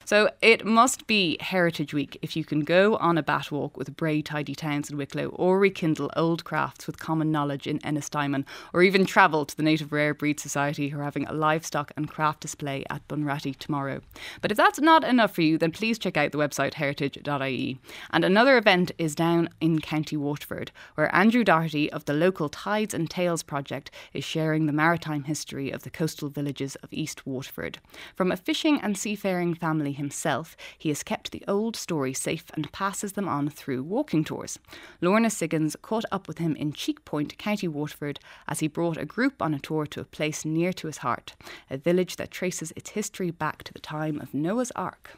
So it must be Heritage Week if you can go on a bat walk with Bray Tidy Towns in Wicklow, or rekindle old crafts with common knowledge in Ennistimon, or even travel to the Native Rare Breed Society, who are having a livestock and craft display at Bunratty tomorrow. But if that's not enough for you, then please check out the website heritage.ie. And another event is down in County Waterford, where Andrew Doherty of the local Tides and Tales project is sharing the maritime history of the coastal villages of East Waterford. From a fishing and seafaring family himself, he has kept the old stories safe and passes them on through walking tours. Lorna Siggins caught up with him in Cheek Point, County Waterford, as he brought a group on a tour to a place near to his heart, a village that traces its history back to the time of Noah's Ark.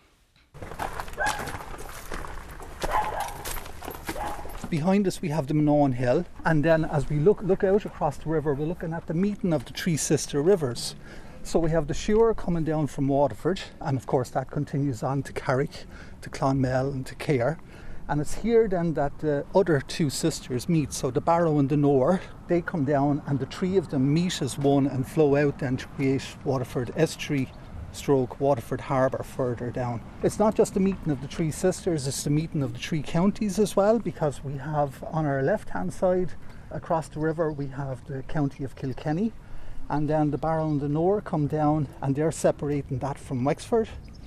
Behind us we have the Minoan Hill, and then as we look out across the river, we're looking at the meeting of the three sister rivers. So we have the Suir coming down from Waterford, and of course that continues on to Carrick, to Clonmel and to Cahir. And it's here then that the other two sisters meet. So the Barrow and the Nore, they come down and the three of them meet as one and flow out then to create Waterford Estuary / Waterford Harbour further down. It's not just the meeting of the three sisters, it's the meeting of the three counties as well, because we have on our left hand side across the river we have the county of Kilkenny, and then the Barrow and the Nore come down and they're separating that from Wexford,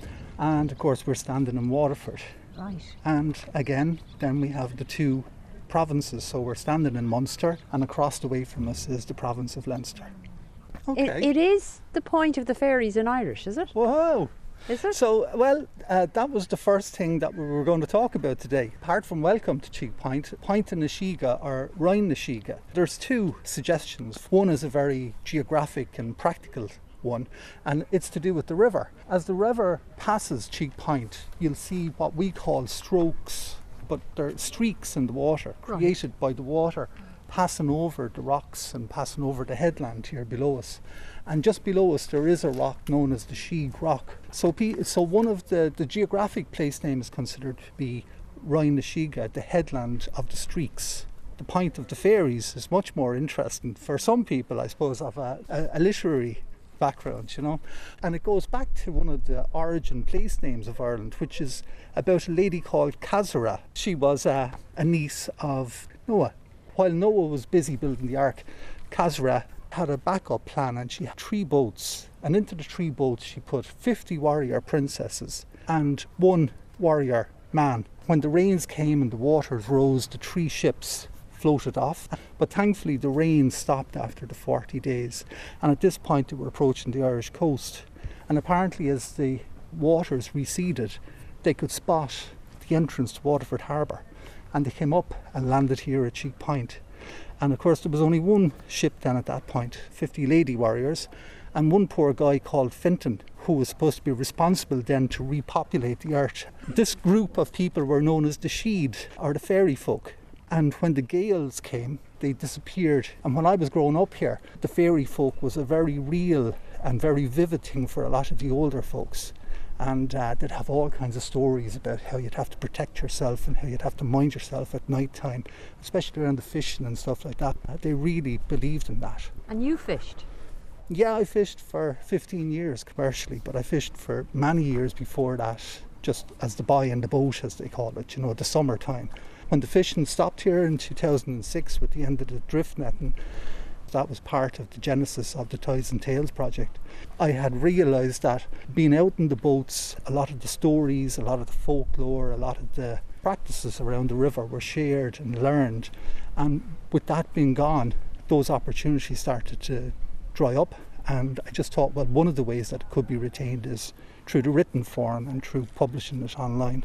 and of course we're standing in Waterford. Right. And again then we have the two provinces, so we're standing in Munster and across the way from us is the province of Leinster. Okay. It is the point of the fairies in Irish, is it? Whoa! Is it? So, well, that was the first thing that we were going to talk about today. Apart from welcome to Cheek Point, Point na Siga or Rhine na Siga, there's two suggestions. One is a very geographic and practical one, and it's to do with the river. As the river passes Cheek Point, you'll see what we call strokes, but they're streaks in the water, created by the water passing over the rocks and passing over the headland here below us. And just below us there is a rock known as the Sheeg Rock. So one of the geographic place names considered to be Rhine na Siga, the headland of the streaks. The Point of the Fairies is much more interesting for some people, I suppose, of a literary background, you know. And it goes back to one of the origin place names of Ireland, which is about a lady called Kazara. She was a niece of Noah. While Noah was busy building the ark, Kazara had a backup plan, and she had 3 boats, and into the 3 boats she put 50 warrior princesses and 1 warrior man. When the rains came and the waters rose, the 3 ships floated off, but thankfully the rain stopped after the 40 days, and at this point they were approaching the Irish coast, and apparently as the waters receded they could spot the entrance to Waterford Harbour, and they came up and landed here at Cheek Point. And of course there was only 1 ship then at that point, 50 lady warriors, and 1 poor guy called Fintan, who was supposed to be responsible then to repopulate the earth. This group of people were known as the Sheed, or the fairy folk. And when the Gaels came, they disappeared. And when I was growing up here, the fairy folk was a very real and very vivid thing for a lot of the older folks. And they'd have all kinds of stories about how you'd have to protect yourself and how you'd have to mind yourself at night time, especially around the fishing and stuff like that. They really believed in that. And you fished? Yeah, I fished for 15 years commercially, but I fished for many years before that, just as the boy in the boat, as they call it, you know, the summertime. When the fishing stopped here in 2006 with the end of the drift netting, that was part of the genesis of the Tides and Tales project. I had realised that being out in the boats, a lot of the stories, a lot of the folklore, a lot of the practices around the river were shared and learned. And with that being gone, those opportunities started to dry up. And I just thought, well, one of the ways that it could be retained is through the written form and through publishing it online.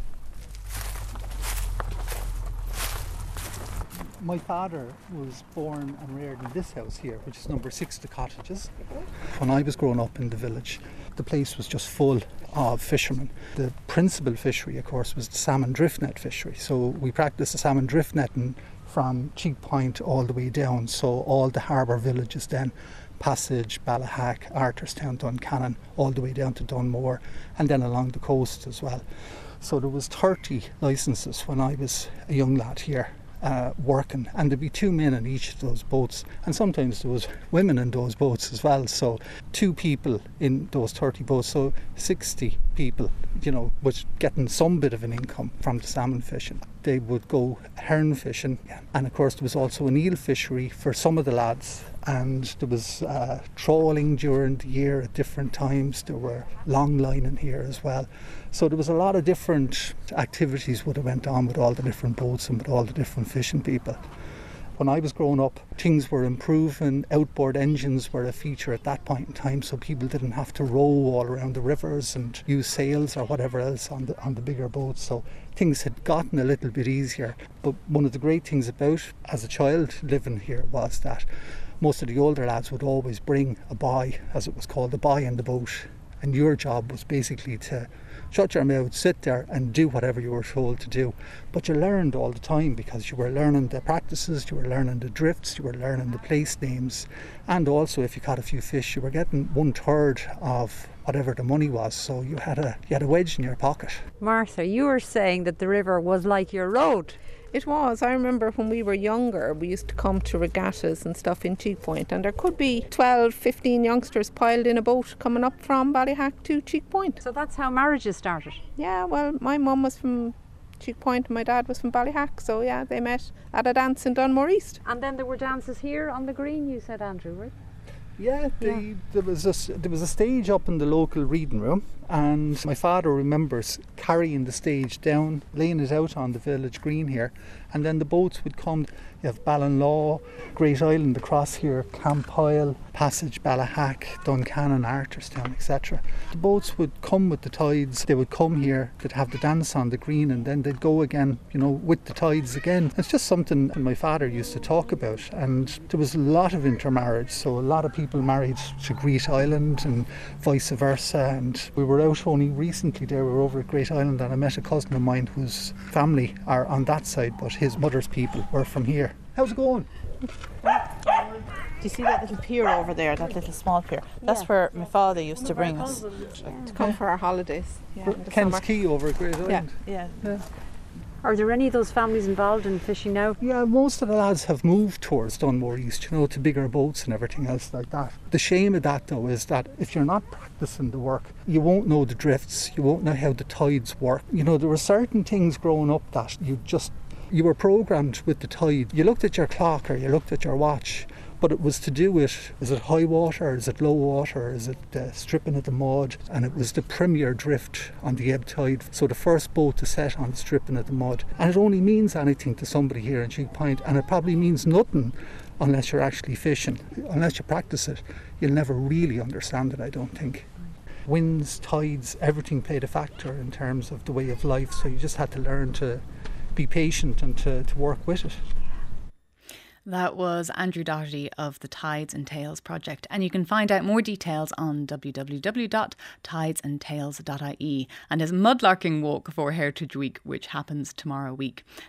My father was born and reared in this house here, which is number 6 The Cottages. When I was growing up in the village, the place was just full of fishermen. The principal fishery, of course, was the salmon drift net fishery. So we practiced the salmon drift netting from Cheek Point all the way down. So all the harbour villages then, Passage, Ballahack, Arthurstown, Duncannon, all the way down to Dunmore, and then along the coast as well. So there was 30 licences when I was a young lad here. working, and there'd be 2 men in each of those boats, and sometimes there was women in those boats as well. So 2 people in those 30 boats, so 60 people, was getting some bit of an income from the salmon fishing. They would go heron fishing, and of course there was also an eel fishery for some of the lads, and there was trawling during the year at different times. There were long lining here as well. So there was a lot of different activities that went on with all the different boats and with all the different fishing people. When I was growing up, things were improving. Outboard engines were a feature at that point in time, so people didn't have to row all around the rivers and use sails or whatever else on the bigger boats. So things had gotten a little bit easier. But one of the great things about, as a child living here, was that most of the older lads would always bring a boy, as it was called, a boy in the boat. And your job was basically to shut your mouth, sit there and do whatever you were told to do. But you learned all the time, because you were learning the practices, you were learning the drifts, you were learning the place names, and also if you caught a few fish, you were getting 1/3 of whatever the money was. So you had a wedge in your pocket. Martha, you were saying that the river was like your road. It was. I remember when we were younger, we used to come to regattas and stuff in Cheek Point, and there could be 12, 15 youngsters piled in a boat coming up from Ballyhack to Cheek Point. So that's how marriages started. Yeah, well, my mum was from Cheek Point and my dad was from Ballyhack, so yeah, they met at a dance in Dunmore East. And then there were dances here on the green, you said, Andrew, right? Yeah, there was a stage up in the local reading room, and my father remembers carrying the stage down, laying it out on the village green here, and then the boats would come. You have Ballinlaw, Great Island across here, Campoyle, Passage, Ballahack, Duncannon, Arthurstown, etc. The boats would come with the tides. They would come here, they'd have the dance on the green, and then they'd go again, with the tides again. It's just something my father used to talk about, and there was a lot of intermarriage, so a lot of people married to Great Island and vice versa. And we were out only recently there, we were over at Great Island, and I met a cousin of mine whose family are on that side, but his mother's people were from here. How's it going? Do you see that little pier over there, that little small pier? That's where my father used to bring us. To come for our holidays. Yeah, in the Ken's summer. Quay over at Great Island. Yeah. Are there any of those families involved in fishing now? Yeah, most of the lads have moved towards Dunmore East, to bigger boats and everything else like that. The shame of that, though, is that if you're not practicing the work, you won't know the drifts, you won't know how the tides work. There were certain things growing up that you were programmed with the tide. You looked at your clock or you looked at your watch, but it was to do with, is it high water, is it low water, is it stripping of the mud? And it was the premier drift on the ebb tide. So the first boat to set on stripping of the mud. And it only means anything to somebody here in Cheek Point, and it probably means nothing unless you're actually fishing. Unless you practice it, you'll never really understand it, I don't think. Winds, tides, everything played a factor in terms of the way of life, so you just had to learn to be patient and to work with it. That was Andrew Doherty of the Tides and Tales project, and you can find out more details on www.tidesandtales.ie and his mudlarking walk for Heritage Week, which happens tomorrow week.